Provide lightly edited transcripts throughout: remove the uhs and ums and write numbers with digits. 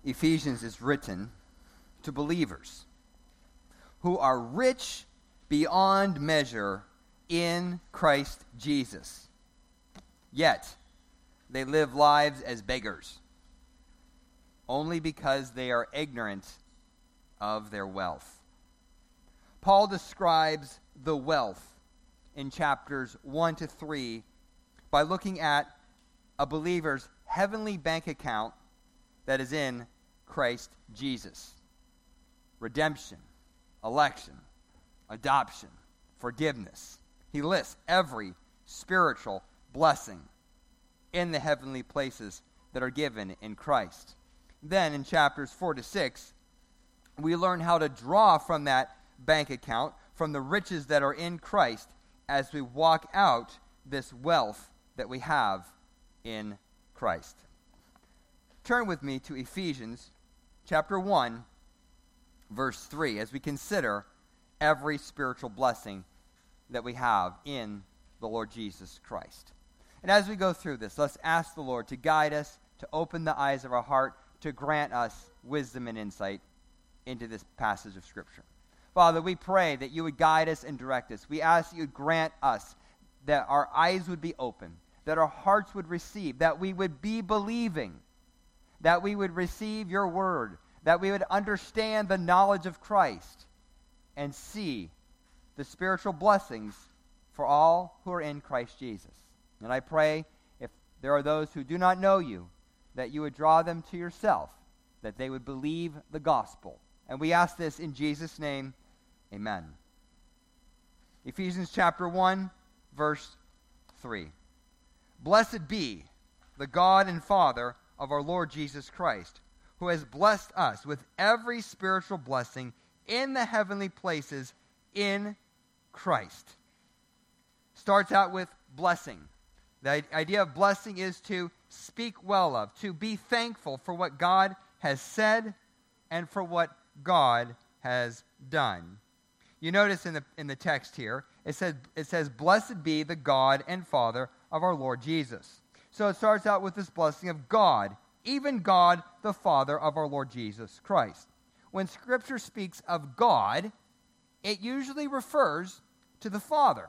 Ephesians is written to believers who are rich beyond measure in Christ Jesus. Yet, they live lives as beggars, only because they are ignorant of their wealth. Paul describes the wealth in chapters 1 to 3 by looking at a believer's heavenly bank account that is in Christ Jesus. Redemption, election, adoption, forgiveness. He lists every spiritual blessing in the heavenly places that are given in Christ. Then in chapters 4 to 6, we learn how to draw from that bank account, from the riches that are in Christ, as we walk out this wealth that we have in Christ. Turn with me to Ephesians chapter 1, verse 3, as we consider every spiritual blessing that we have in the Lord Jesus Christ. And as we go through this, let's ask the Lord to guide us, to open the eyes of our heart, to grant us wisdom and insight into this passage of Scripture. Father, we pray that you would guide us and direct us. We ask that you would grant us that our eyes would be open, that our hearts would receive, that we would be believing, that we would receive your word, that we would understand the knowledge of Christ and see the spiritual blessings for all who are in Christ Jesus. And I pray, if there are those who do not know you, that you would draw them to yourself, that they would believe the gospel. And we ask this in Jesus' name, amen. Ephesians chapter 1, verse 3. Blessed be the God and Father of our Lord Jesus Christ, who has blessed us with every spiritual blessing in the heavenly places in Christ. Starts out with blessing. The idea of blessing is to speak well of, to be thankful for what God has said and for what God has done. You notice in the text here, it says, blessed be the God and Father of our Lord Jesus. So it starts out with this blessing of God, even God the Father of our Lord Jesus Christ. When Scripture speaks of God, it usually refers to the Father.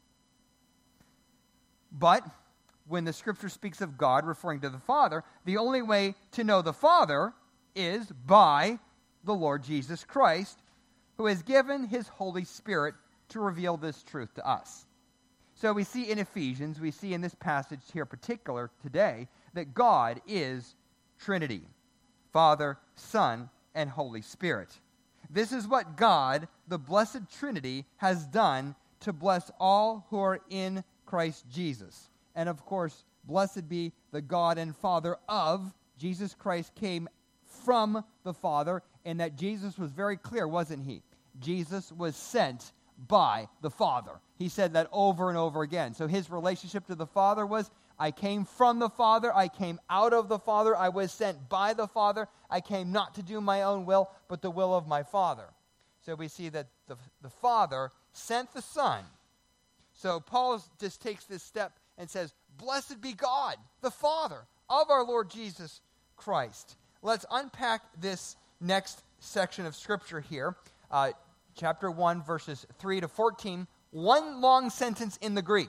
But when the Scripture speaks of God referring to the Father, the only way to know the Father is by the Lord Jesus Christ, who has given his Holy Spirit to reveal this truth to us. So we see in Ephesians, we see in this passage here particular today, that God is Trinity, Father, Son, and Holy Spirit. This is what God, the blessed Trinity, has done to bless all who are in Christ Jesus. And of course, blessed be the God and Father of Jesus Christ, came from the Father, and that Jesus was very clear, wasn't he? Jesus was sent by the Father. He said that over and over again. So his relationship to the Father was, I came from the Father, I came out of the Father, I was sent by the Father, I came not to do my own will, but the will of my Father. So we see that the Father sent the Son. So Paul just takes this step and says, blessed be God, the Father of our Lord Jesus Christ. Let's unpack this next section of Scripture here. Chapter 1, verses 3 to 14. One long sentence in the Greek.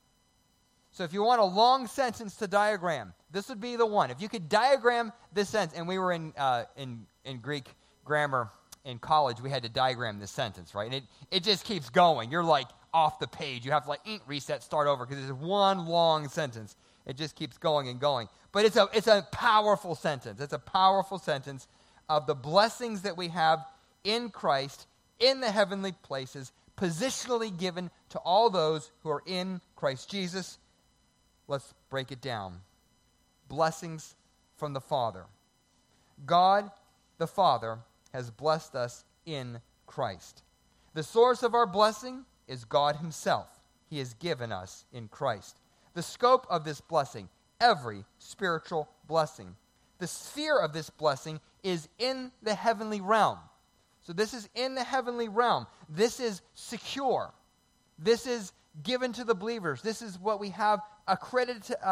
So if you want a long sentence to diagram, this would be the one. If you could diagram this sentence, and we were in Greek grammar in college, we had to diagram this sentence, right? And it just keeps going. You're like off the page. You have to reset, start over, because it's one long sentence. It just keeps going and going. But it's a powerful sentence. It's a powerful sentence of the blessings that we have in Christ, in the heavenly places, positionally given to all those who are in Christ Jesus. Let's break it down. Blessings from the Father. God, the Father, has blessed us in Christ. The source of our blessing is God himself. He has given us in Christ. The scope of this blessing, every spiritual blessing. The sphere of this blessing is in the heavenly realm. So this is in the heavenly realm. This is secure. This is given to the believers. This is what we have accredited to us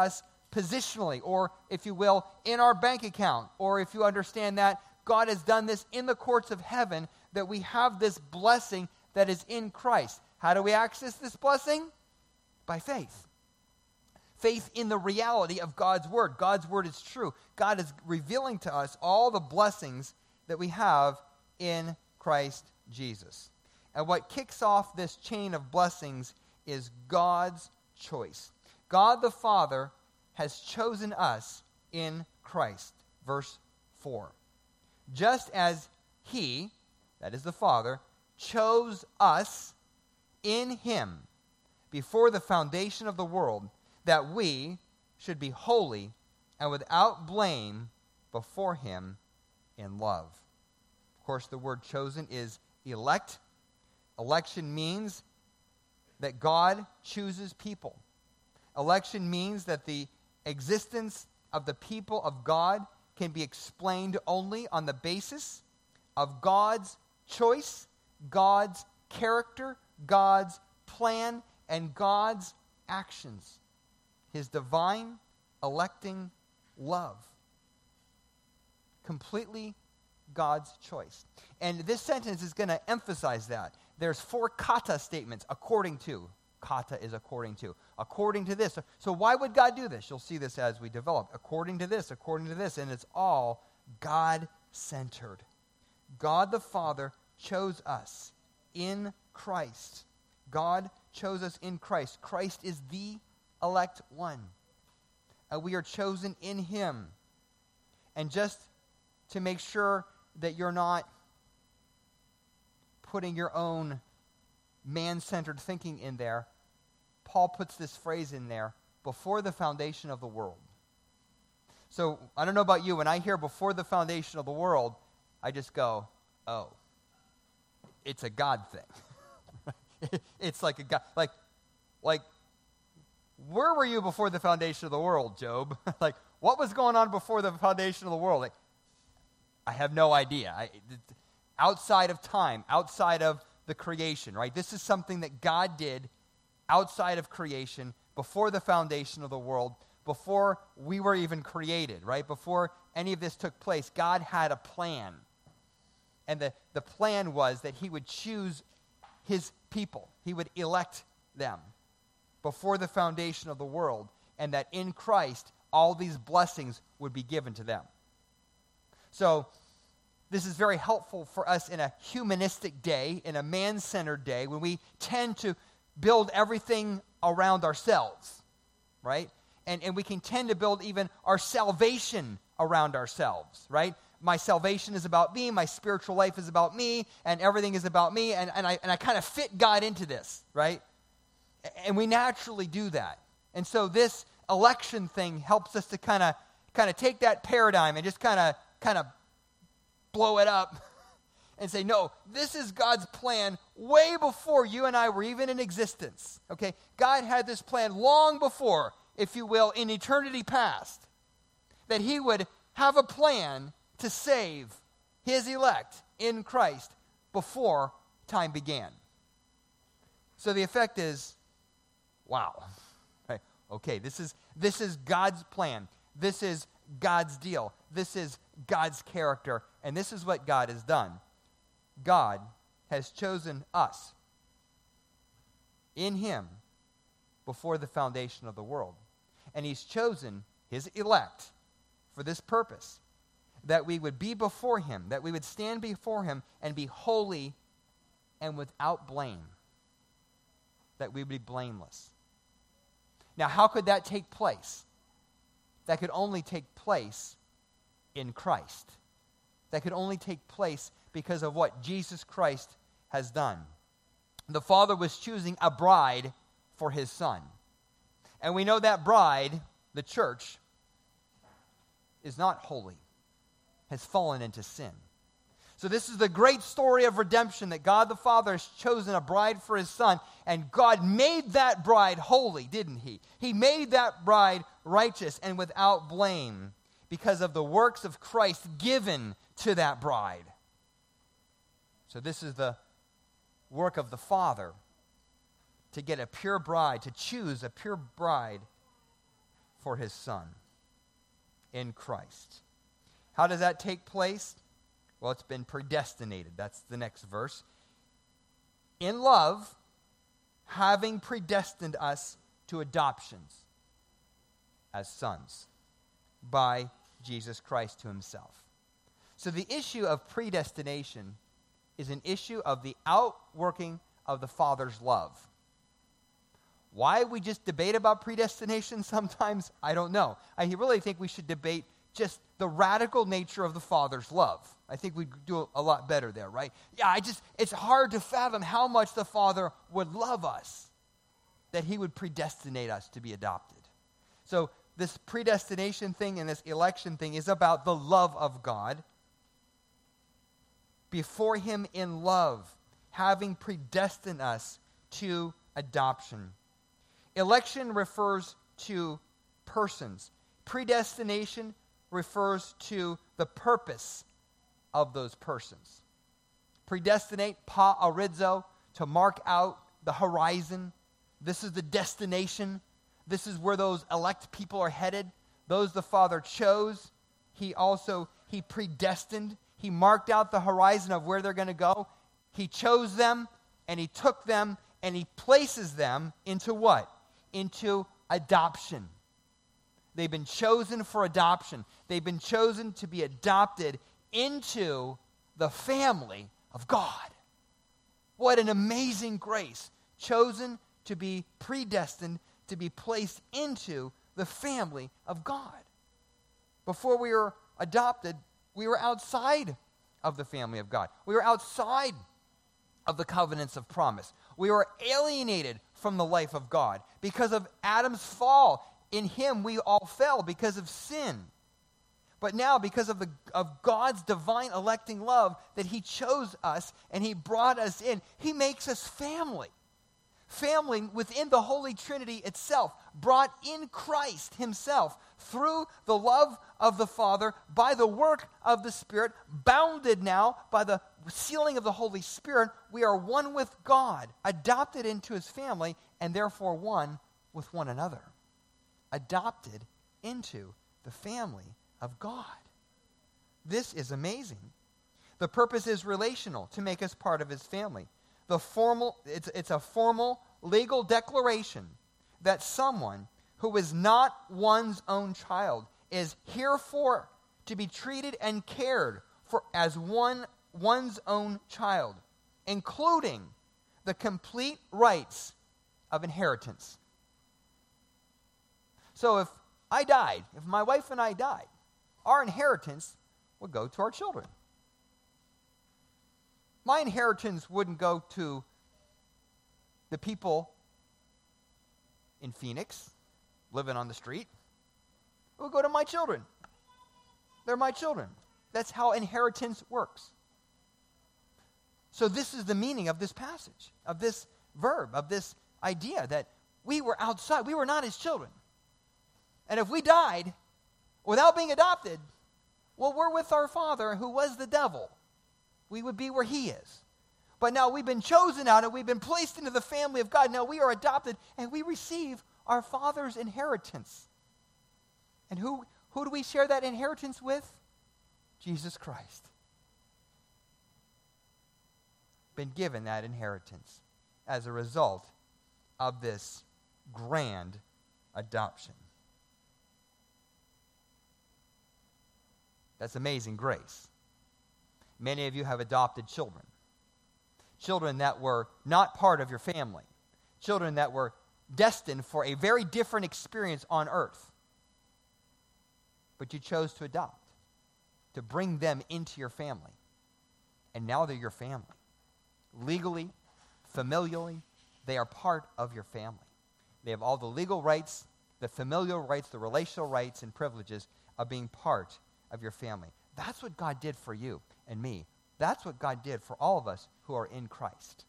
positionally, or if you will, in our bank account, or if you understand that God has done this in the courts of heaven, that we have this blessing that is in Christ. How do we access this blessing? By faith. Faith in the reality of God's word. God's word is true. God is revealing to us all the blessings that we have in Christ Jesus. And what kicks off this chain of blessings is God's choice. God the Father has chosen us in Christ. Verse 4. Just as he, that is the Father, chose us in him before the foundation of the world, that we should be holy and without blame before him in love. Of course, the word chosen is elect. Election means that God chooses people. Election means that the existence of the people of God can be explained only on the basis of God's choice, God's character, God's plan, and God's actions. His divine, electing love. Completely God's choice. And this sentence is going to emphasize that. There's 4 kata statements, according to. Kata is according to. According to this. So why would God do this? You'll see this as we develop. According to this, and it's all God-centered. God the Father chose us in Christ. God chose us in Christ. Christ is the elect one. We are chosen in him. And just to make sure that you're not putting your own man-centered thinking in there, Paul puts this phrase in there, before the foundation of the world. So, I don't know about you, when I hear before the foundation of the world, I just go, oh, it's a God thing. It's like a God, like, where were you before the foundation of the world, Job? Like, what was going on before the foundation of the world? Like, I have no idea. Outside of time, outside of the creation, right? This is something that God did outside of creation, before the foundation of the world, before we were even created, right? Before any of this took place, God had a plan. And the plan was that he would choose his people. He would elect them before the foundation of the world, and that in Christ, all these blessings would be given to them. So, this is very helpful for us in a humanistic day, in a man-centered day, when we tend to build everything around ourselves, right? And we can tend to build even our salvation around ourselves, right? My salvation is about me, my spiritual life is about me, and everything is about me, and I kind of fit God into this, right? And we naturally do that. And so this election thing helps us to kind of take that paradigm and just kind of blow it up and say, no, this is God's plan way before you and I were even in existence. Okay? God had this plan long before, if you will, in eternity past, that he would have a plan to save his elect in Christ before time began. So the effect is, wow. Right? Okay, this is God's plan. This is God's deal. This is God's character. And this is what God has done. God has chosen us in him before the foundation of the world. And he's chosen his elect for this purpose, that we would be before him, that we would stand before him and be holy and without blame, that we would be blameless. Now, how could that take place? That could only take place in Christ. That could only take place because of what Jesus Christ has done. The Father was choosing a bride for his Son. And we know that bride, the church, is not holy, has fallen into sin. So this is the great story of redemption, that God the Father has chosen a bride for his Son, and God made that bride holy, didn't he? He made that bride righteous and without blame because of the works of Christ given to that bride. So this is the work of the Father, to get a pure bride, to choose a pure bride for his Son in Christ. How does that take place? Well, it's been predestinated. That's the next verse. In love, having predestined us to adoptions as sons by Jesus Christ to himself. So the issue of predestination is an issue of the outworking of the Father's love. Why we just debate about predestination sometimes, I don't know. I really think we should debate just the radical nature of the Father's love. I think we'd do a lot better there, right? Yeah, it's hard to fathom how much the Father would love us, that he would predestinate us to be adopted. So this predestination thing and this election thing is about the love of God. Before him in love, having predestined us to adoption. Election refers to persons. Predestination refers to the purpose of those persons. Predestinate, pa arizo, to mark out the horizon. This is the destination. This is where those elect people are headed. Those the Father chose. He predestined. He marked out the horizon of where they're going to go. He chose them, and he took them, and he places them into what? Into adoption. They've been chosen for adoption. They've been chosen to be adopted into the family of God. What an amazing grace. Chosen to be predestined to be placed into the family of God. Before we were adopted, we were outside of the family of God. We were outside of the covenants of promise. We were alienated from the life of God because of Adam's fall. In him we all fell because of sin. But now, because of God's divine electing love, that he chose us and he brought us in, he makes us family. Family within the Holy Trinity itself, brought in Christ himself through the love of the Father, by the work of the Spirit, bounded now by the sealing of the Holy Spirit. We are one with God, adopted into his family, and therefore one with one another. Adopted into the family of God. This is amazing. The purpose is relational, to make us part of his family. It's a formal legal declaration that someone who is not one's own child is herefore to be treated and cared for as one's own child, including the complete rights of inheritance. So if my wife and I died, our inheritance would go to our children. My inheritance wouldn't go to the people in Phoenix living on the street. It would go to my children. They're my children. That's how inheritance works. So this is the meaning of this passage, of this verb, of this idea that we were outside. We were not his children. And if we died without being adopted, well, we're with our father who was the devil. We would be where he is. But now we've been chosen out and we've been placed into the family of God. Now we are adopted and we receive our Father's inheritance. And who do we share that inheritance with? Jesus Christ. Been given that inheritance as a result of this grand adoption. That's amazing grace. Many of you have adopted children. Children that were not part of your family. Children that were destined for a very different experience on earth. But you chose to adopt, to bring them into your family. And now they're your family. Legally, familially, they are part of your family. They have all the legal rights, the familial rights, the relational rights and privileges of being part of your family. That's what God did for you and me. That's what God did for all of us who are in Christ.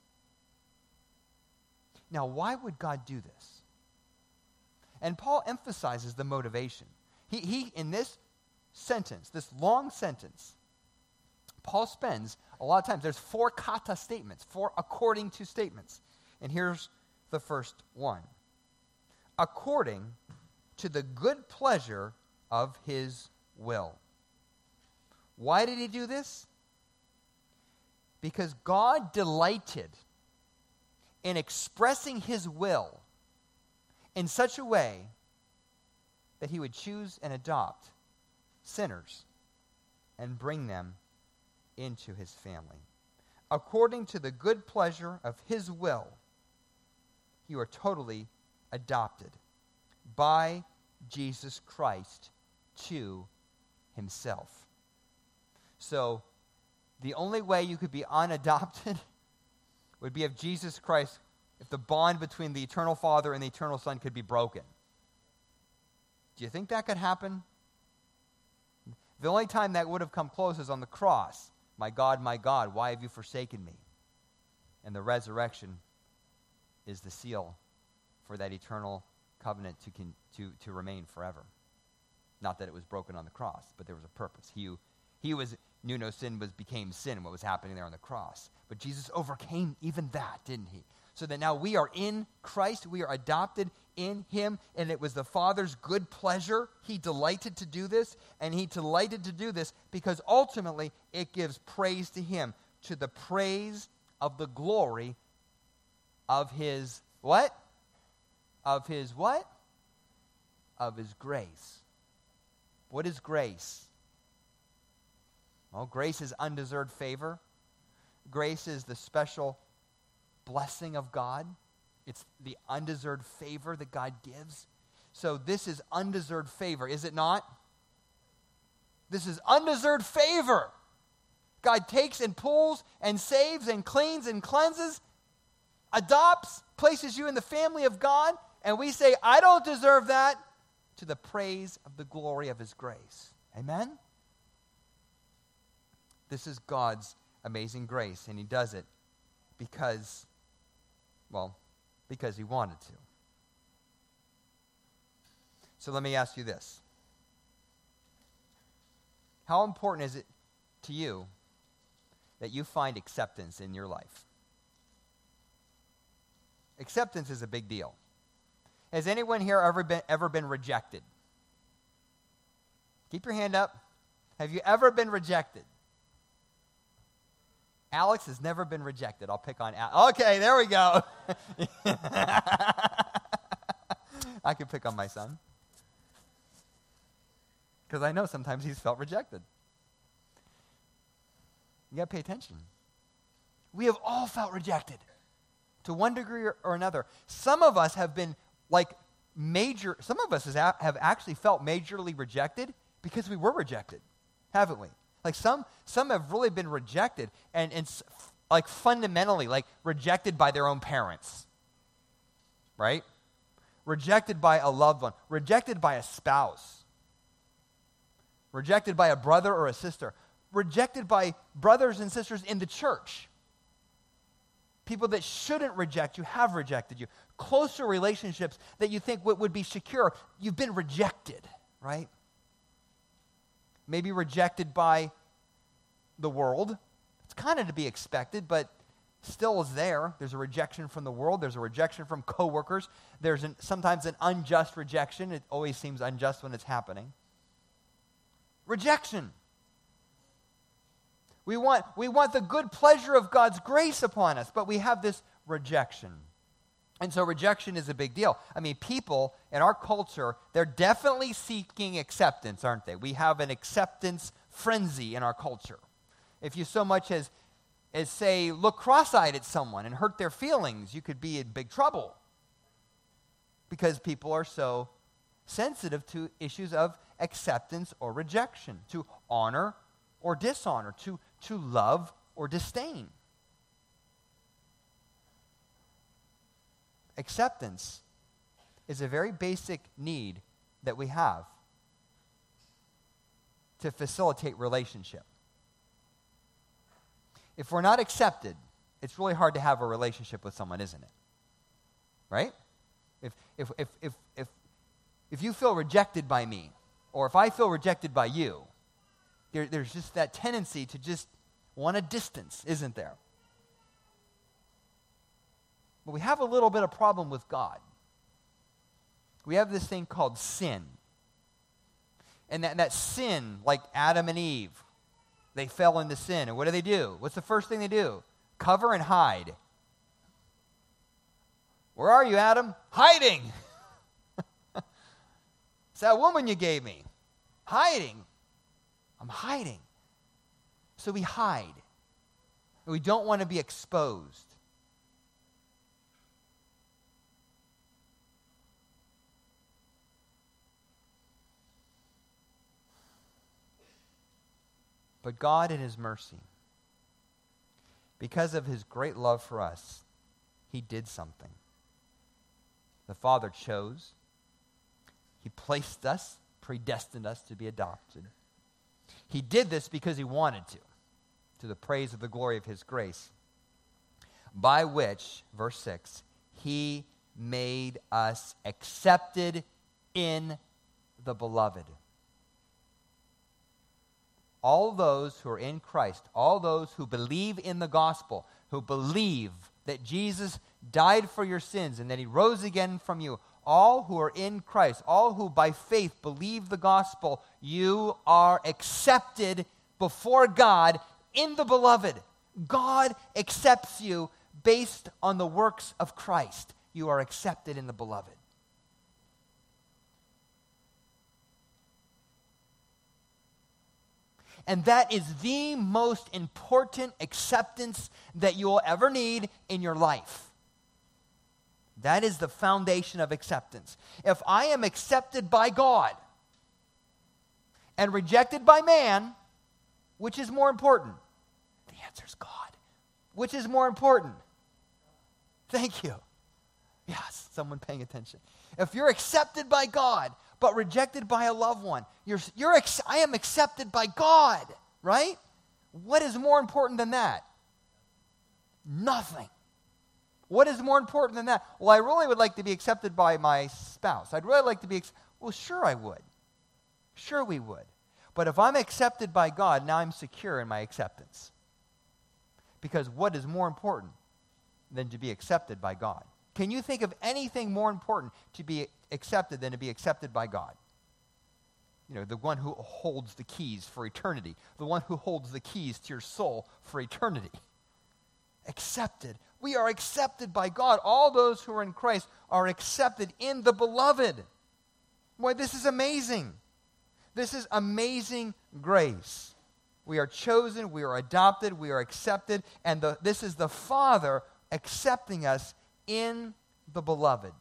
Now, why would God do this? And Paul emphasizes the motivation. He in this sentence, this long sentence, Paul spends a lot of time. There's 4 kata statements, 4 according to statements. And here's the first one. According to the good pleasure of his will. Why did he do this? Because God delighted in expressing his will in such a way that he would choose and adopt sinners and bring them into his family. According to the good pleasure of his will, you are totally adopted by Jesus Christ to himself. So, the only way you could be unadopted would be if Jesus Christ, if the bond between the eternal Father and the eternal Son could be broken. Do you think that could happen? The only time that would have come close is on the cross. My God, why have you forsaken me? And the resurrection is the seal for that eternal covenant to remain forever. Not that it was broken on the cross, but there was a purpose. He knew no sin became sin, what was happening there on the cross. But Jesus overcame even that, didn't he? So that now we are in Christ, we are adopted in him, and it was the Father's good pleasure. He delighted to do this, and he delighted to do this because ultimately it gives praise to him, to the praise of the glory of his what? Of his what? Of his grace. What is grace? Well, grace is undeserved favor. Grace is the special blessing of God. It's the undeserved favor that God gives. So this is undeserved favor, is it not? This is undeserved favor. God takes and pulls and saves and cleans and cleanses, adopts, places you in the family of God, and we say, I don't deserve that, to the praise of the glory of his grace. Amen? This is God's amazing grace, and he does it because he wanted to. So let me ask you this. How important is it to you that you find acceptance in your life? Acceptance is a big deal. Has anyone here ever been rejected? Keep your hand up. Have you ever been rejected? Alex has never been rejected. I'll pick on Alex. Okay, there we go. I can pick on my son. Because I know sometimes he's felt rejected. You got to pay attention. We have all felt rejected to one degree or another. Some of us have been some of us have actually felt majorly rejected because we were rejected, haven't we? Like some have really been rejected and like fundamentally, like rejected by their own parents, right? Rejected by a loved one, rejected by a spouse, rejected by a brother or a sister, rejected by brothers and sisters in the church. People that shouldn't reject you have rejected you. Closer relationships that you think would be secure, you've been rejected, right? Maybe rejected by the world. It's kind of to be expected, but still is there. There's a rejection from the world. There's a rejection from coworkers. There's sometimes an unjust rejection. It always seems unjust when it's happening. Rejection. We want the good pleasure of God's grace upon us, but we have this rejection. And so rejection is a big deal. I mean, people in our culture, they're definitely seeking acceptance, aren't they? We have an acceptance frenzy in our culture. If you so much as say, look cross-eyed at someone and hurt their feelings, you could be in big trouble. Because people are so sensitive to issues of acceptance or rejection, to honor or dishonor, to love or disdain. Acceptance is a very basic need that we have to facilitate relationship. If we're not accepted, it's really hard to have a relationship with someone, isn't it? Right? If you feel rejected by me, or if I feel rejected by you, there's just that tendency to just want a distance, isn't there? But we have a little bit of problem with God. we have this thing called sin. And that sin, like Adam and Eve, they fell into sin. And what do? What's the first thing they do? Cover and hide. Where are you, Adam? Hiding. It's that woman you gave me. Hiding. I'm hiding. So we hide. We don't want to be exposed. But God, in his mercy, because of his great love for us, he did something. The Father chose. He placed us, predestined us to be adopted. He did this because he wanted to the praise of the glory of his grace, by which, verse 6, he made us accepted in the beloved. All those who are in Christ, all those who believe in the gospel, who believe that Jesus died for your sins and that he rose again from you, all who are in Christ, all who by faith believe the gospel, you are accepted before God in the beloved. God accepts you based on the works of Christ. You are accepted in the beloved. And that is the most important acceptance that you will ever need in your life. That is the foundation of acceptance. If I am accepted by God and rejected by man, which is more important? The answer is God. Which is more important? Thank you. Yes, someone paying attention. If you're accepted by God, but rejected by a loved one, I am accepted by God, right? What is more important than that? Nothing. What is more important than that? Well, I really would like to be accepted by my spouse. I'd really like to be, well, sure I would. Sure we would. But if I'm accepted by God, now I'm secure in my acceptance. Because what is more important than to be accepted by God? Can you think of anything more important to be accepted than to be accepted by God? You know, the one who holds the keys for eternity. The one who holds the keys to your soul for eternity. Accepted. We are accepted by God. All those who are in Christ are accepted in the beloved. Boy, this is amazing. This is amazing grace. We are chosen, we are adopted, we are accepted, and this is the Father accepting us in the beloved.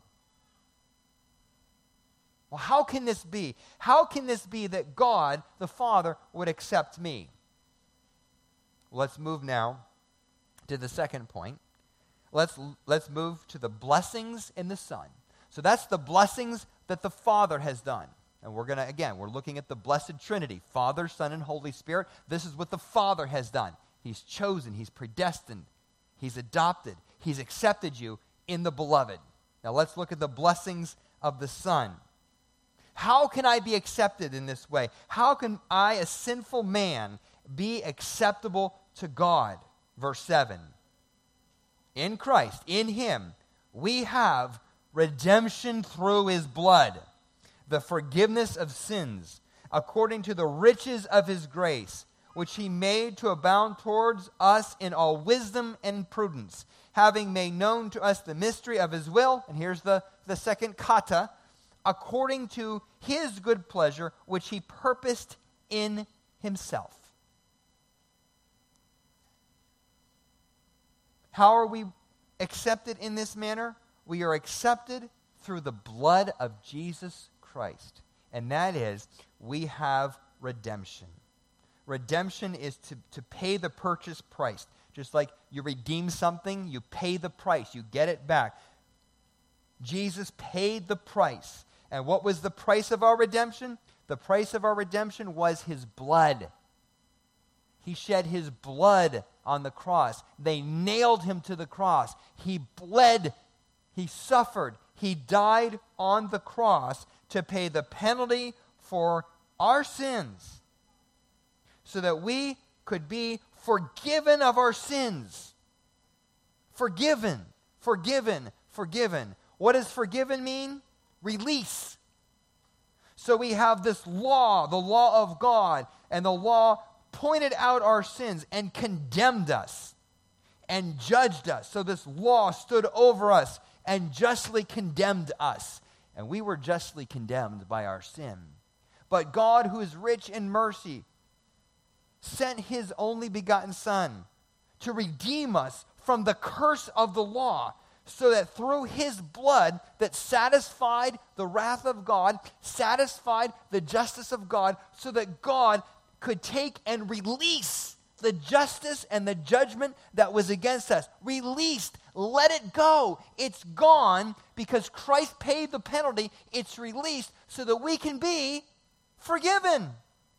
Well, how can this be? How can this be that God, the Father, would accept me? Let's move now to the second point. Let's move to the blessings in the Son. So that's the blessings that the Father has done. And we're looking at the blessed Trinity, Father, Son, and Holy Spirit. This is what the Father has done. He's chosen, he's predestined, he's adopted, he's accepted you in the beloved. Now let's look at the blessings of the Son. How can I be accepted in this way? How can I, a sinful man, be acceptable to God? Verse 7. In Christ, in him, we have redemption through his blood, the forgiveness of sins, according to the riches of his grace, which he made to abound towards us in all wisdom and prudence, having made known to us the mystery of his will, and here's the second kata, according to his good pleasure, which he purposed in himself. How are we accepted in this manner? We are accepted through the blood of Jesus Christ. And that is, we have redemption. Redemption is to pay the purchase price. Just like you redeem something, you pay the price, you get it back. Jesus paid the price. And what was the price of our redemption? The price of our redemption was his blood. He shed his blood on the cross. They nailed him to the cross. He bled. He suffered. He died on the cross to pay the penalty for our sins so that we could be forgiven of our sins. Forgiven, forgiven, forgiven. What does forgiven mean? release. So we have this law, the law of God, and the law pointed out our sins and condemned us and judged us. So this law stood over us and justly condemned us. And we were justly condemned by our sin. But God, who is rich in mercy, sent his only begotten Son to redeem us from the curse of the law, so that through his blood that satisfied the wrath of God, satisfied the justice of God, so that God could take and release the justice and the judgment that was against us. Released. Let it go. It's gone because Christ paid the penalty. It's released so that we can be forgiven.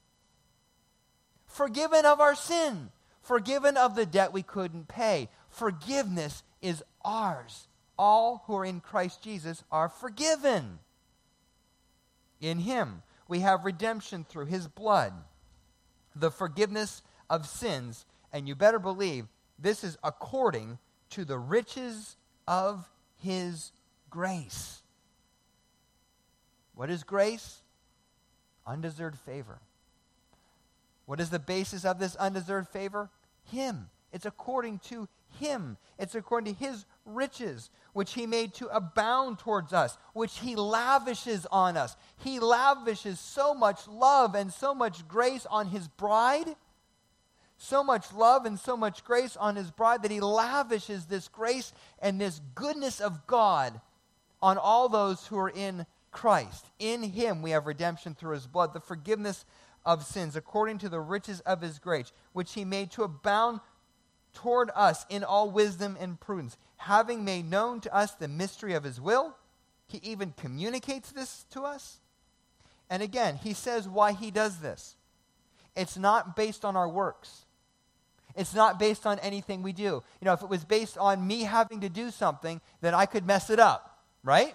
Forgiven of our sin. Forgiven of the debt we couldn't pay. Forgiveness is ours. All who are in Christ Jesus are forgiven. In him we have redemption through his blood, the forgiveness of sins, and you better believe this is according to the riches of his grace. What is grace? Undeserved favor. What is the basis of this undeserved favor? Him. It's according to him. It's according to his riches, which he made to abound towards us, which he lavishes on us. He lavishes so much love and so much grace on his bride, so much love and so much grace on his bride, that he lavishes this grace and this goodness of God on all those who are in Christ. In him we have redemption through his blood, the forgiveness of sins, according to the riches of his grace, which he made to abound toward us in all wisdom and prudence, having made known to us the mystery of his will. He even communicates this to us. And again, he says why he does this. It's not based on our works. It's not based on anything we do. You know, if it was based on me having to do something, then I could mess it up, right?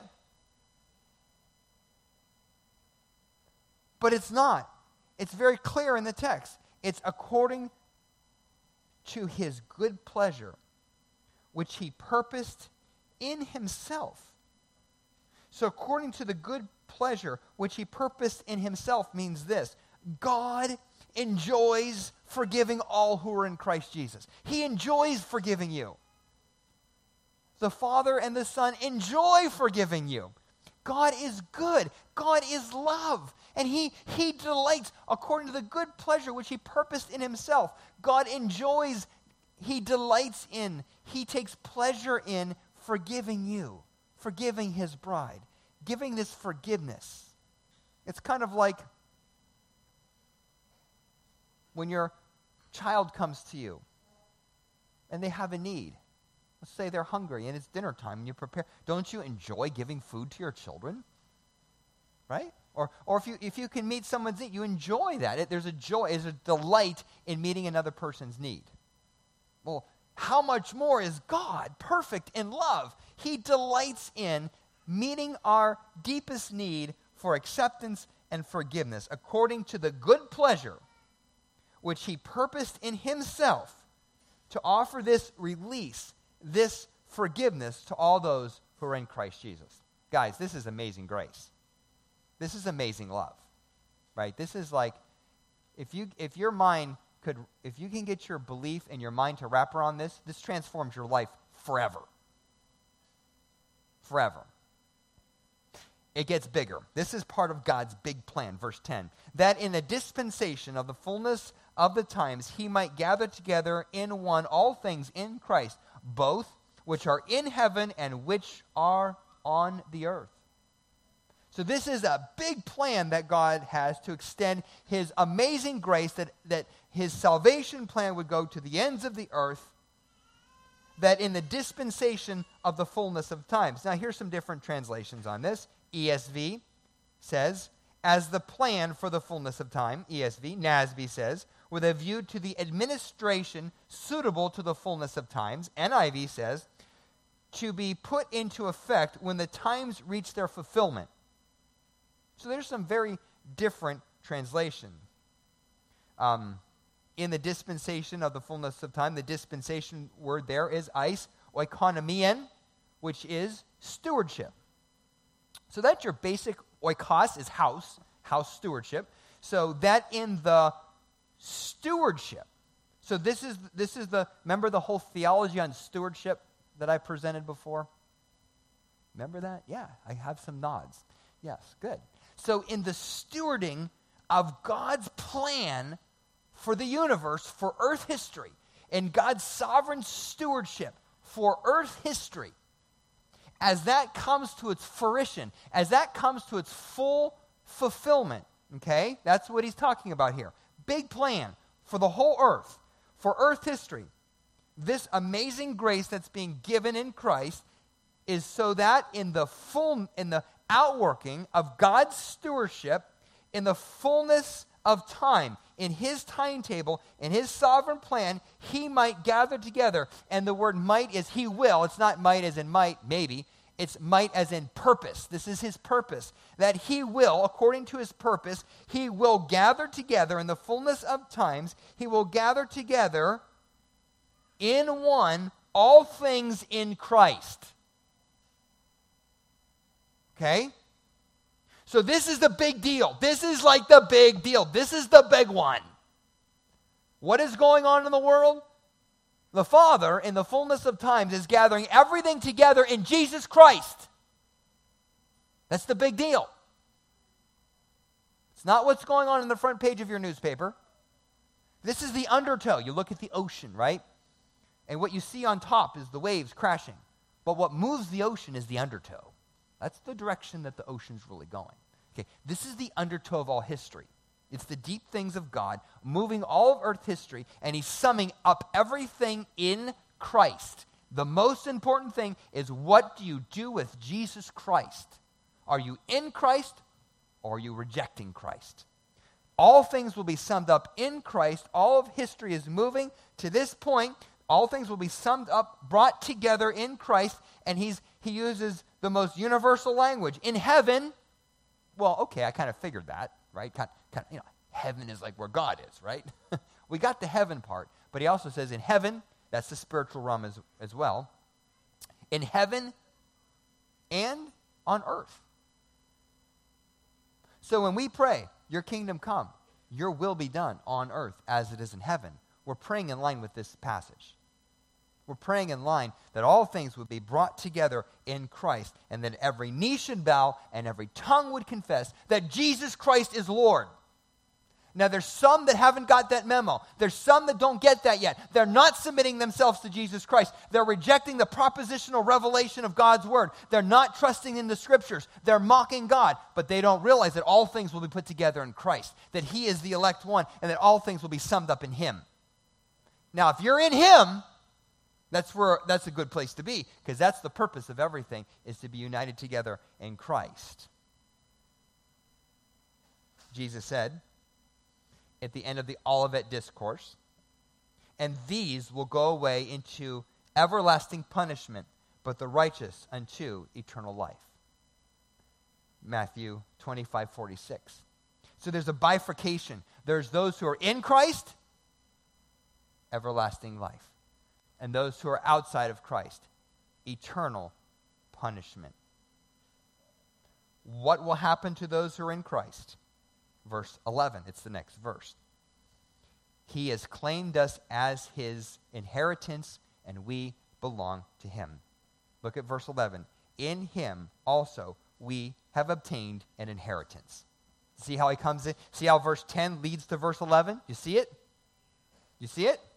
But it's not. It's very clear in the text. It's according to his good pleasure, which he purposed in himself. So according to the good pleasure which he purposed in himself means this: God enjoys forgiving all who are in Christ Jesus. He enjoys forgiving you. The Father and the Son enjoy forgiving you. God is good. God is love. And he delights according to the good pleasure which he purposed in himself. God enjoys, he delights in, he takes pleasure in forgiving you, forgiving his bride, giving this forgiveness. It's kind of like when your child comes to you and they have a need. Let's say they're hungry and it's dinner time and you prepare. Don't you enjoy giving food to your children? Right? Or if you can meet someone's need, you enjoy that. There's a joy, there's a delight in meeting another person's need. Well, how much more is God perfect in love? He delights in meeting our deepest need for acceptance and forgiveness according to the good pleasure which he purposed in himself to offer this release, this forgiveness to all those who are in Christ Jesus. Guys, this is amazing grace. This is amazing love, right? This is like, if you can get your belief and your mind to wrap around this transforms your life forever. Forever. It gets bigger. This is part of God's big plan, verse 10. That in the dispensation of the fullness of the times, he might gather together in one all things in Christ, both which are in heaven and which are on the earth. So this is a big plan that God has to extend his amazing grace, that his salvation plan would go to the ends of the earth, that in the dispensation of the fullness of times. Now here's some different translations on this. ESV says, as the plan for the fullness of time. ESV, NASB says, with a view to the administration suitable to the fullness of times. NIV says, to be put into effect when the times reach their fulfillment. So there's some very different translation. In the dispensation of the fullness of time, the dispensation word there is oikonomien, which is stewardship. So that's your basic oikos is house stewardship. So that in the stewardship. So this is remember the whole theology on stewardship that I presented before? Remember that? Yeah, I have some nods. Yes, good. So in the stewarding of God's plan for the universe, for earth history, in God's sovereign stewardship for earth history, as that comes to its fruition, as that comes to its full fulfillment, okay? That's what he's talking about here. Big plan for the whole earth, for earth history. This amazing grace that's being given in Christ is so that in the outworking of God's stewardship, in the fullness of time, in his timetable, in his sovereign plan, he might gather together. And the word might is he will. It's not might as in might, maybe. It's might as in purpose. This is his purpose. That he will, according to his purpose, he will gather together in the fullness of times. He will gather together in one all things in Christ. Okay? So this is the big deal. This is like the big deal. This is the big one. What is going on in the world? The Father, in the fullness of times, is gathering everything together in Jesus Christ. That's the big deal. It's not what's going on in the front page of your newspaper. This is the undertow. You look at the ocean, right? And what you see on top is the waves crashing. But what moves the ocean is the undertow. That's the direction that the ocean's really going. Okay, this is the undertow of all history. It's the deep things of God moving all of earth history, and he's summing up everything in Christ. The most important thing is, what do you do with Jesus Christ? Are you in Christ, or are you rejecting Christ? All things will be summed up in Christ. All of history is moving to this point. All things will be summed up, brought together in Christ, and he uses the most universal language. In heaven, well, okay, I kind of figured that, right? Heaven is like where God is, right? We got the heaven part, but he also says in heaven, that's the spiritual realm as well. In heaven and on earth. So when we pray, your kingdom come, your will be done on earth as it is in heaven, we're praying in line with this passage. We're praying in line that all things would be brought together in Christ, and that every knee should bow and every tongue would confess that Jesus Christ is Lord. Now, there's some that haven't got that memo. There's some that don't get that yet. They're not submitting themselves to Jesus Christ. They're rejecting the propositional revelation of God's word. They're not trusting in the scriptures. They're mocking God, but they don't realize that all things will be put together in Christ, that he is the elect one, and that all things will be summed up in him. Now, if you're in him, that's a good place to be, because that's the purpose of everything, is to be united together in Christ. Jesus said at the end of the Olivet Discourse, and these will go away into everlasting punishment, but the righteous unto eternal life. Matthew 25:46. So there's a bifurcation. There's those who are in Christ, everlasting life. And those who are outside of Christ, eternal punishment. What will happen to those who are in Christ? Verse 11, it's the next verse. He has claimed us as his inheritance, and we belong to him. Look at verse 11. In him also we have obtained an inheritance. See how he comes in? See how verse 10 leads to verse 11? You see it? You see it?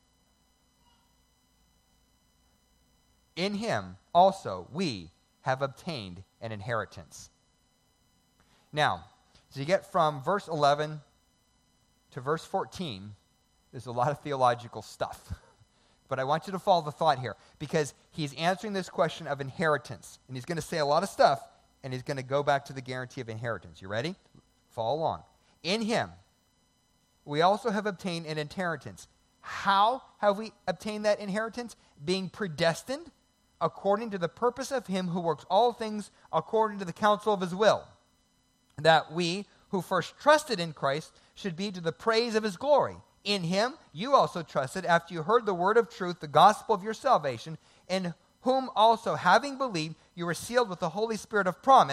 In him also we have obtained an inheritance. Now, so you get from verse 11 to verse 14, there's a lot of theological stuff. But I want you to follow the thought here, because he's answering this question of inheritance. And he's going to say a lot of stuff, and he's going to go back to the guarantee of inheritance. You ready? Follow along. In him, we also have obtained an inheritance. How have we obtained that inheritance? Being predestined according to the purpose of him who works all things according to the counsel of his will, that we who first trusted in Christ should be to the praise of his glory. In him you also trusted after you heard the word of truth, the gospel of your salvation, in whom also, having believed, you were sealed with the Holy Spirit of promise,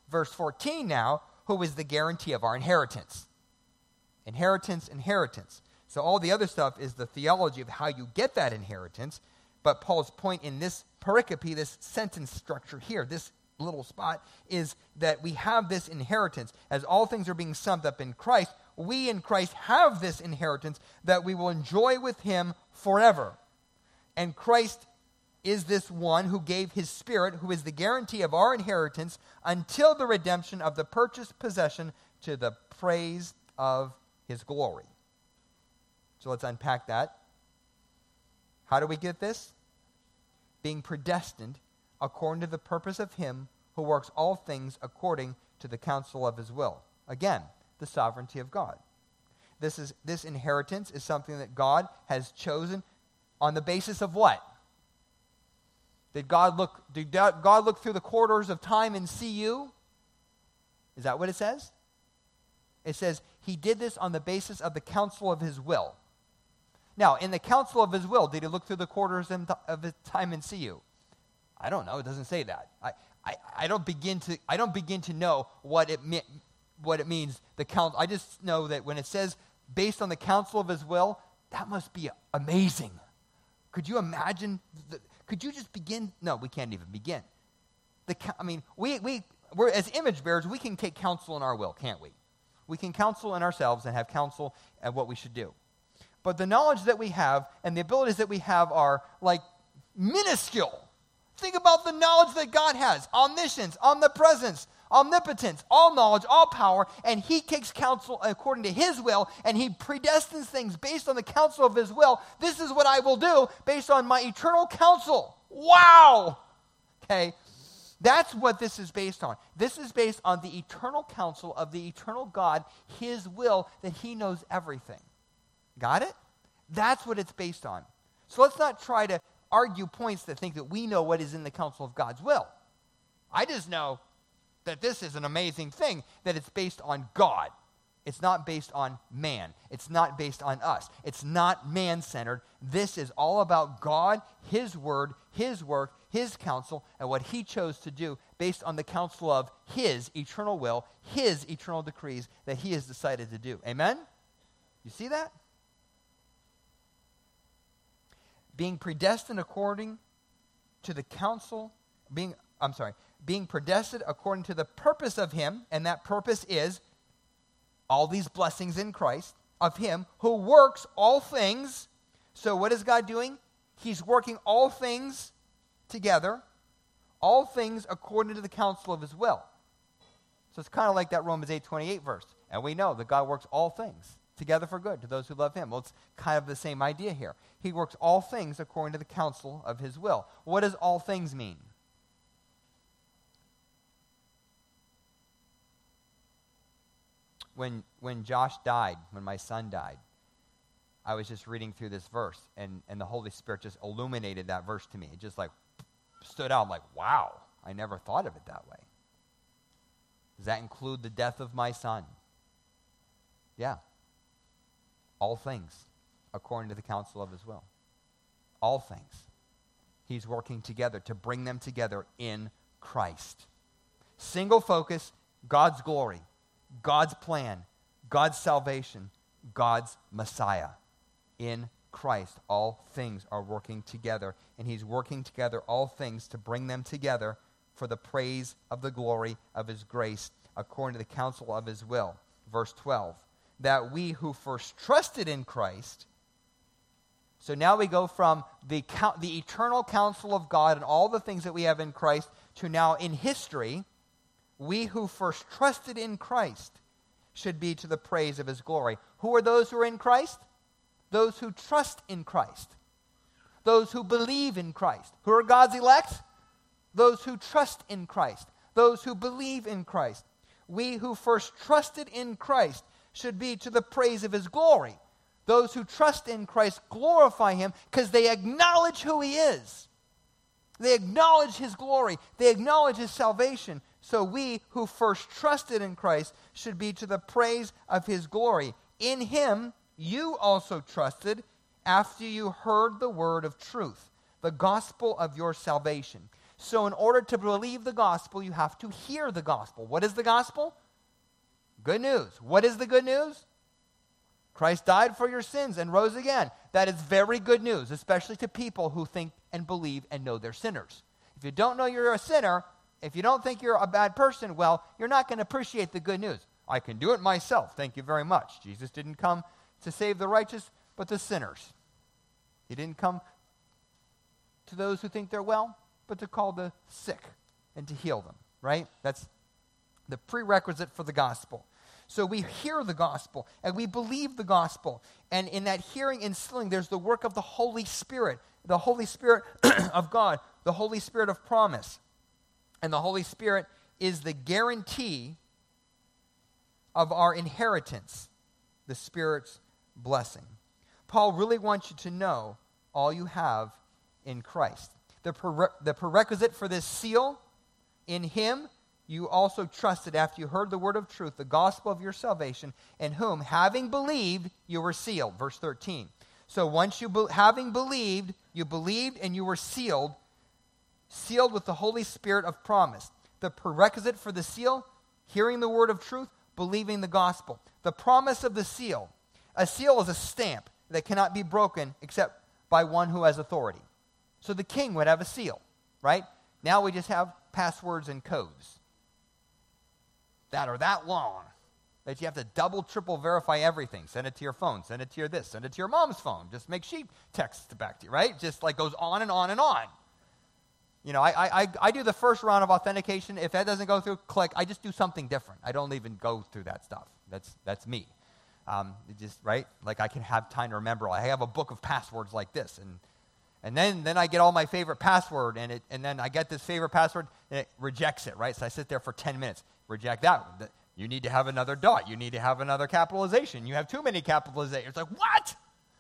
verse 14 now, who is the guarantee of our inheritance. Inheritance. So all the other stuff is the theology of how you get that inheritance. But Paul's point in this pericope, this sentence structure here, this little spot, is that we have this inheritance. As all things are being summed up in Christ, we in Christ have this inheritance that we will enjoy with him forever. And Christ is this one who gave his Spirit, who is the guarantee of our inheritance until the redemption of the purchased possession to the praise of his glory. So let's unpack that. How do we get this? Being predestined according to the purpose of him who works all things according to the counsel of his will. Again, the sovereignty of God. This inheritance is something that God has chosen on the basis of what? Did God look through the corridors of time and see you? Is that what it says? It says he did this on the basis of the counsel of his will. Now, in the counsel of his will, did he look through the corridors of his time and see you? I don't know. It doesn't say that. I don't begin to know what it means. I just know that when it says based on the counsel of his will, that must be amazing. Could you imagine? Could you just begin? No, we can't even begin. We're as image bearers, we can take counsel in our will, can't we? We can counsel in ourselves and have counsel at what we should do. But the knowledge that we have and the abilities that we have are like minuscule. Think about the knowledge that God has. Omniscience, omnipresence, omnipotence, all knowledge, all power, and he takes counsel according to his will, and he predestines things based on the counsel of his will. This is what I will do based on my eternal counsel. Wow! Okay, that's what this is based on. This is based on the eternal counsel of the eternal God, his will, that he knows everything. Got it? That's what it's based on. So let's not try to argue points that think that we know what is in the counsel of God's will. I just know that this is an amazing thing, that it's based on God. It's not based on man. It's not based on us. It's not man-centered. This is all about God, his word, his work, his counsel, and what he chose to do based on the counsel of his eternal will, his eternal decrees that he has decided to do. Amen? You see that? Being predestined according to the counsel, being predestined according to the purpose of him, and that purpose is all these blessings in Christ, of him who works all things. So what is God doing? He's working all things together, all things according to the counsel of his will. So it's kind of like that Romans 8:28 verse. And we know that God works all things together for good to those who love him. Well, it's kind of the same idea here. He works all things according to the counsel of his will. What does all things mean? When Josh died, when my son died, I was just reading through this verse, and the Holy Spirit just illuminated that verse to me. It just like stood out. I'm like, wow, I never thought of it that way. Does that include the death of my son? Yeah. All things according to the counsel of his will. All things. He's working together to bring them together in Christ. Single focus, God's glory, God's plan, God's salvation, God's Messiah. In Christ, all things are working together, and he's working together all things to bring them together for the praise of the glory of his grace according to the counsel of his will. Verse 12. That we who first trusted in Christ, so now we go from the eternal counsel of God and all the things that we have in Christ to now in history, we who first trusted in Christ should be to the praise of his glory. Who are those who are in Christ? Those who trust in Christ. Those who believe in Christ. Who are God's elect? Those who trust in Christ. Those who believe in Christ. We who first trusted in Christ should be to the praise of his glory. Those who trust in Christ glorify him because they acknowledge who he is. They acknowledge his glory. They acknowledge his salvation. So we who first trusted in Christ should be to the praise of his glory. In him you also trusted after you heard the word of truth, the gospel of your salvation. So in order to believe the gospel, you have to hear the gospel. What is the gospel? Good news. What is the good news? Christ died for your sins and rose again. That is very good news, especially to people who think and believe and know they're sinners. If you don't know you're a sinner, if you don't think you're a bad person, well, you're not going to appreciate the good news. I can do it myself. Thank you very much. Jesus didn't come to save the righteous, but the sinners. He didn't come to those who think they're well, but to call the sick and to heal them, right? That's the prerequisite for the gospel. So we hear the gospel, and we believe the gospel. And in that hearing and sealing, there's the work of the Holy Spirit of God, the Holy Spirit of promise. And the Holy Spirit is the guarantee of our inheritance, the Spirit's blessing. Paul really wants you to know all you have in Christ. The prerequisite for this seal, in him you also trusted after you heard the word of truth, the gospel of your salvation, in whom, having believed, you were sealed. Verse 13. So once having believed, you believed and you were sealed with the Holy Spirit of promise. The prerequisite for the seal, hearing the word of truth, believing the gospel. The promise of the seal. A seal is a stamp that cannot be broken except by one who has authority. So the king would have a seal, right? Now we just have passwords and codes that are that long that you have to double, triple verify everything. Send it to your phone. Send it to your this. Send it to your mom's phone. Just make she text back to you, right? Just like goes on and on and on. You know, I do the first round of authentication. If that doesn't go through, click. I just do something different. I don't even go through that stuff. That's me. Right? Like I can have time to remember. I have a book of passwords like this, and then I get all my favorite password, and then I get this favorite password, and it rejects it, right? So I sit there for 10 minutes, reject that one. You need to have another dot. You need to have another capitalization. You have too many capitalizations. It's like, what?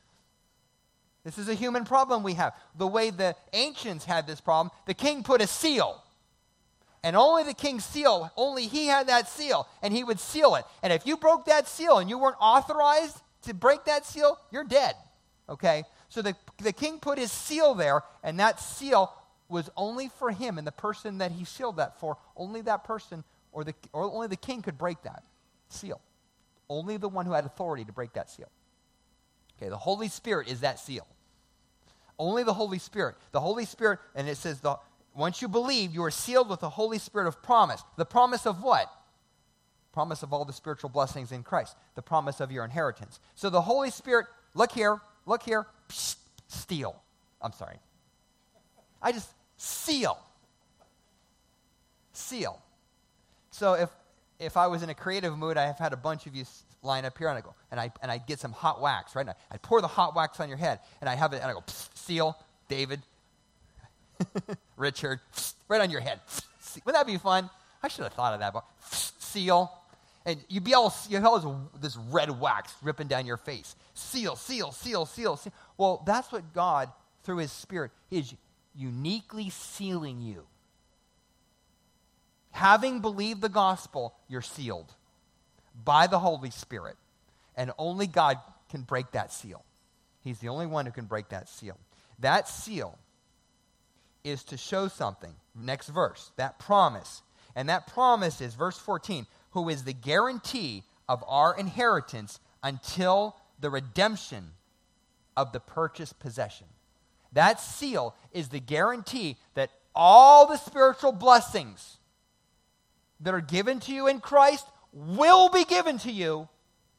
This is a human problem we have. The way the ancients had this problem, the king put a seal. And only the king's seal, only he had that seal, and he would seal it. And if you broke that seal and you weren't authorized to break that seal, you're dead, okay? So the king put his seal there, and that seal was only for him and the person that he sealed that for. Only that person or only the king could break that seal. Only the one who had authority to break that seal. Okay, the Holy Spirit is that seal. Only the Holy Spirit. The Holy Spirit, and it says, once you believe, you are sealed with the Holy Spirit of promise. The promise of what? Promise of all the spiritual blessings in Christ. The promise of your inheritance. So the Holy Spirit, look here, psst, steal. I'm sorry. Seal. Seal. So if I was in a creative mood, I have had a bunch of you line up here, and I go, and I get some hot wax, right? And I pour the hot wax on your head, and I have it, and I go, seal, David, Richard, right on your head. Wouldn't that be fun? I should have thought of that. But seal, and you have this red wax dripping down your face. Seal. Well, that's what God, through His Spirit, is uniquely sealing you. Having believed the gospel, you're sealed by the Holy Spirit. And only God can break that seal. He's the only one who can break that seal. That seal is to show something. Next verse, that promise. And that promise is, verse 14, who is the guarantee of our inheritance until the redemption of the purchased possession. That seal is the guarantee that all the spiritual blessings that are given to you in Christ will be given to you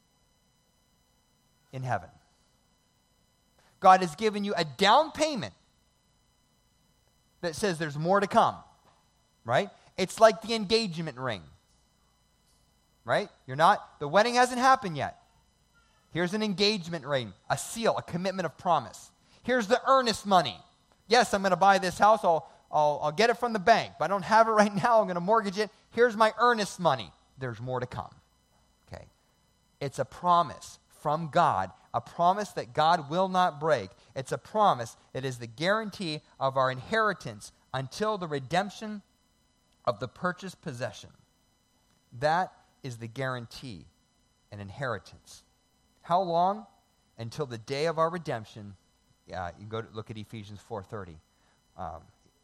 in heaven. God has given you a down payment that says there's more to come, right? It's like the engagement ring, right? The wedding hasn't happened yet. Here's an engagement ring, a seal, a commitment of promise. Here's the earnest money. Yes, I'm going to buy this house. I'll get it from the bank, but I don't have it right now. I'm going to mortgage it. Here's my earnest money. There's more to come. Okay. It's a promise from God, a promise that God will not break. It's a promise that is the guarantee of our inheritance until the redemption of the purchased possession. That is the guarantee and inheritance. How long? Until the day of our redemption. You can look at Ephesians 4:30.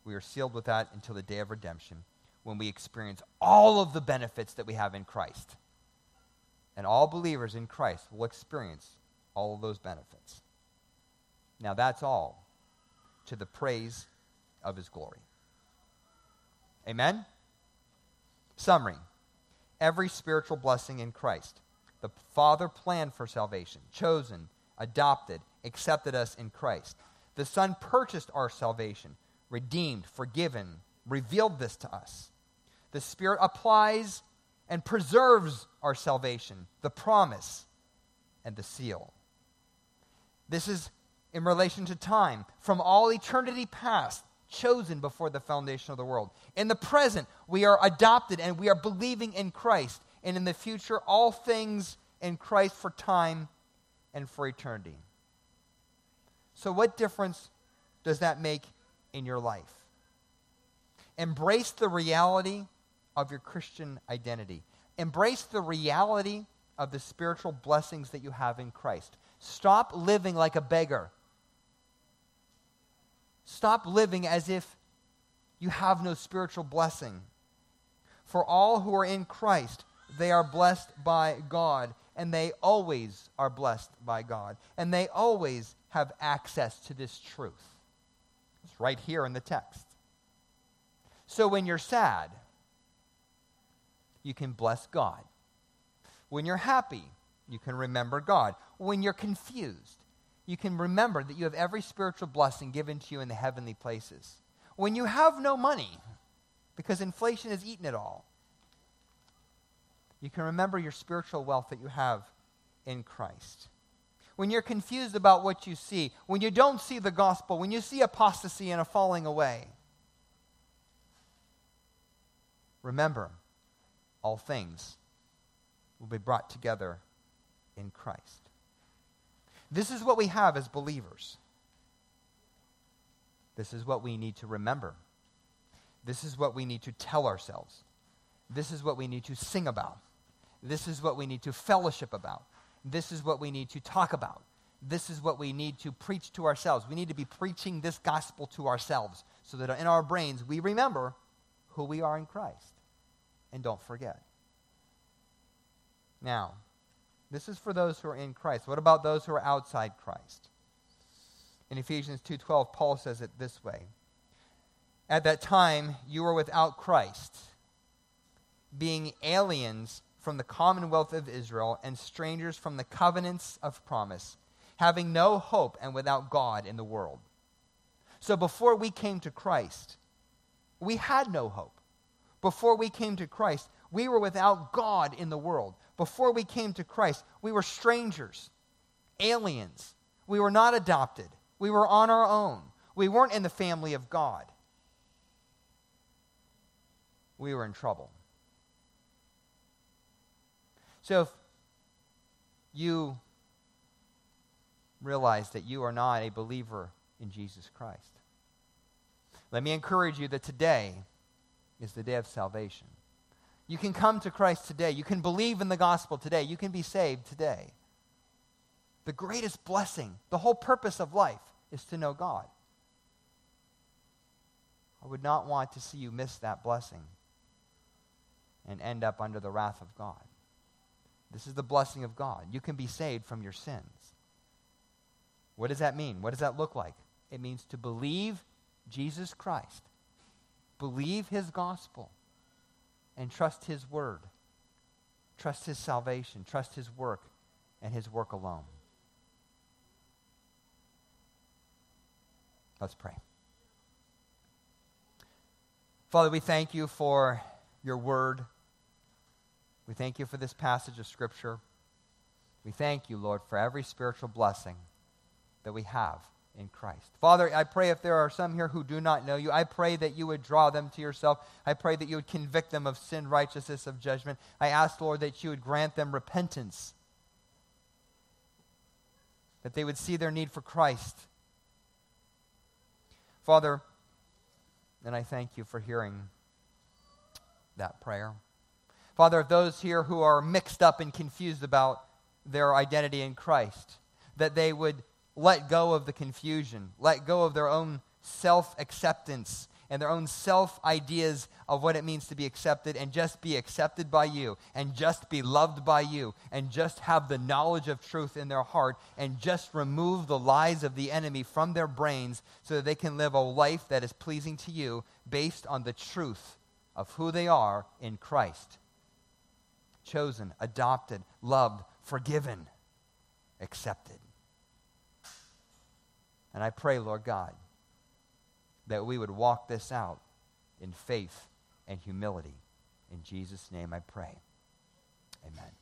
We are sealed with that until the day of redemption, when we experience all of the benefits that we have in Christ. And all believers in Christ will experience all of those benefits. Now that's all to the praise of his glory. Amen? Summary. Every spiritual blessing in Christ. The Father planned for salvation, chosen, adopted, accepted us in Christ. The Son purchased our salvation, redeemed, forgiven, revealed this to us. The Spirit applies and preserves our salvation, the promise, and the seal. This is in relation to time, from all eternity past, chosen before the foundation of the world. In the present, we are adopted and we are believing in Christ. And in the future, all things in Christ for time and for eternity. So what difference does that make in your life? Embrace the reality of your Christian identity. Embrace the reality of the spiritual blessings that you have in Christ. Stop living like a beggar. Stop living as if you have no spiritual blessing. For all who are in Christ, they are blessed by God, and they always are blessed by God, and they always have access to this truth. It's right here in the text. So when you're sad, you can bless God. When you're happy, you can remember God. When you're confused, you can remember that you have every spiritual blessing given to you in the heavenly places. When you have no money, because inflation has eaten it all, you can remember your spiritual wealth that you have in Christ. When you're confused about what you see, when you don't see the gospel, when you see apostasy and a falling away, remember, all things will be brought together in Christ. This is what we have as believers. This is what we need to remember. This is what we need to tell ourselves. This is what we need to sing about. This is what we need to fellowship about. This is what we need to talk about. This is what we need to preach to ourselves. We need to be preaching this gospel to ourselves so that in our brains we remember who we are in Christ and don't forget. Now, this is for those who are in Christ. What about those who are outside Christ? In Ephesians 2:12, Paul says it this way. At that time, you were without Christ, being aliens from the commonwealth of Israel and strangers from the covenants of promise, having no hope and without God in the world. So before we came to Christ, we had no hope. Before we came to Christ, we were without God in the world. Before we came to Christ, we were strangers, aliens. We were not adopted. We were on our own. We weren't in the family of God. We were in trouble. So if you realize that you are not a believer in Jesus Christ, let me encourage you that today is the day of salvation. You can come to Christ today. You can believe in the gospel today. You can be saved today. The greatest blessing, the whole purpose of life is to know God. I would not want to see you miss that blessing and end up under the wrath of God. This is the blessing of God. You can be saved from your sins. What does that mean? What does that look like? It means to believe Jesus Christ, believe his gospel, and trust his word. Trust his salvation. Trust his work and his work alone. Let's pray. Father, we thank you for your word. We thank you for this passage of Scripture. We thank you, Lord, for every spiritual blessing that we have in Christ. Father, I pray if there are some here who do not know you, I pray that you would draw them to yourself. I pray that you would convict them of sin, righteousness, of judgment. I ask, Lord, that you would grant them repentance, that they would see their need for Christ. Father, and I thank you for hearing that prayer. Father, if those here who are mixed up and confused about their identity in Christ, that they would let go of the confusion, let go of their own self-acceptance, and their own self-ideas of what it means to be accepted, and just be accepted by you, and just be loved by you, and just have the knowledge of truth in their heart, and just remove the lies of the enemy from their brains so that they can live a life that is pleasing to you based on the truth of who they are in Christ. Chosen, adopted, loved, forgiven, accepted. And I pray, Lord God, that we would walk this out in faith and humility. In Jesus' name I pray. Amen.